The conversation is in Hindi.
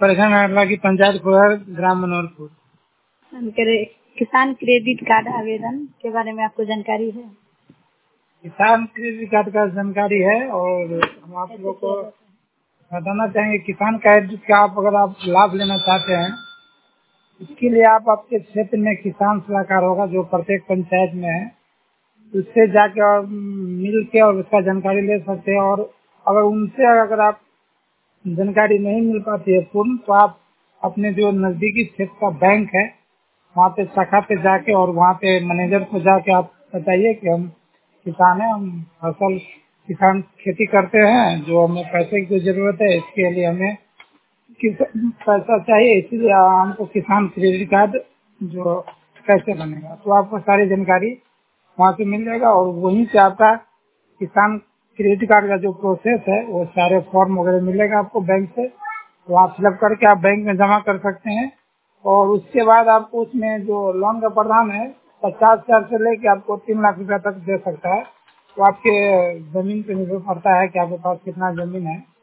प्रखंड अरवल की पंचायत खोहर, ग्राम मनोहरपुर। किसान क्रेडिट कार्ड आवेदन के बारे में आपको जानकारी है? किसान क्रेडिट कार्ड का जानकारी है और हम आप लोगों को बताना चाहेंगे। किसान क्रेडिट का अगर आप लाभ लेना चाहते हैं, इसके लिए आप आपके क्षेत्र में किसान सलाहकार होगा जो प्रत्येक पंचायत में है, उससे जाके और मिल के और उसका जानकारी ले सकते हैं। और अगर आप जानकारी नहीं मिल पाती है पूर्ण, तो आप अपने जो नजदीकी क्षेत्र का बैंक है वहाँ पे शाखा पे जाके और वहाँ पे मैनेजर को जाके आप बताइए कि हम किसान हैं, हम किसान खेती करते हैं, जो हमें पैसे की जरूरत है, इसके लिए हमें पैसा चाहिए, इसीलिए हमको किसान क्रेडिट कार्ड जो कैसे बनेगा, तो आपको सारी जानकारी वहाँ से मिल जाएगा। और वहीं से आपका किसान क्रेडिट कार्ड का जो प्रोसेस है वो सारे फॉर्म वगैरह मिलेगा आपको बैंक से, तो आप फिलअप करके आप बैंक में जमा कर सकते हैं। और उसके बाद आपको उसमें जो लोन का प्रावधान है 50,000 से लेके आपको 3 लाख रुपया तक दे सकता है। तो आपके जमीन पे निर्भर करता है कि आपके पास कितना जमीन है।